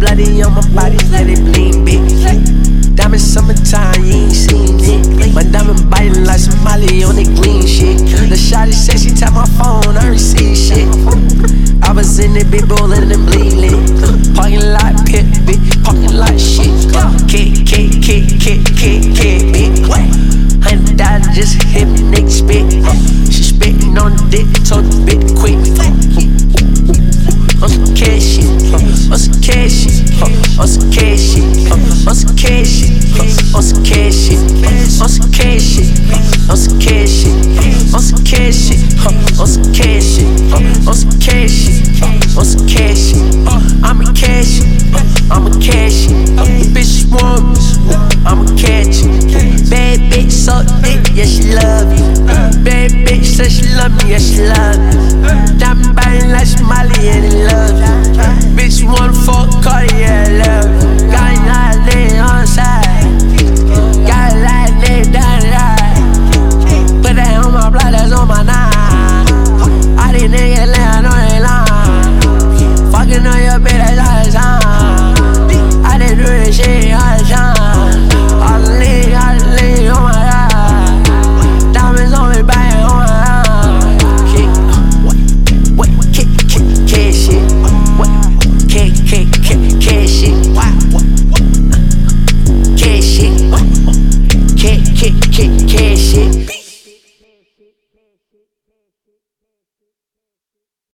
bloody on my body, let it bleed, bitch. Diamond summertime, you ain't seen it. My diamond biting like Somali on the green shit. The shawty said she tapped my phone, I receive shit. I was in it, big ballin' and bleeding. Parking lot pit, bitch, parking lot shit. Bitch. $100 just hit me, nigga spit. She spittin' on the dick, told the bitch to quit. On some cash shit, on some cash shit, on some cash shit, on some cash shit, on some cash shit, on some cash shit, on some cash shit, on some cash shit, on some cash shit, on some cash shit, on some cash shit. I'm a cash it, I'm a cash it. The bitch want me, I'm a catch it. Bad bitch suck dick, yeah she love you. Bad bitch said she love me, yeah she love me. Diamond biting like Somali and they love you. Bitch wanna fuck Cardi, yeah I love you. Got a lot of niggas on the side, got a lot of niggas down the line. Put that on my blood, that's on my nine. All these niggas laying on they line, fucking on your bitch, that's all the time. I done do this shit all the time. All the lean, oh my god. Diamonds on me, bang on my eye. Cash shit. Cash shit. Cash shit. Cash shit.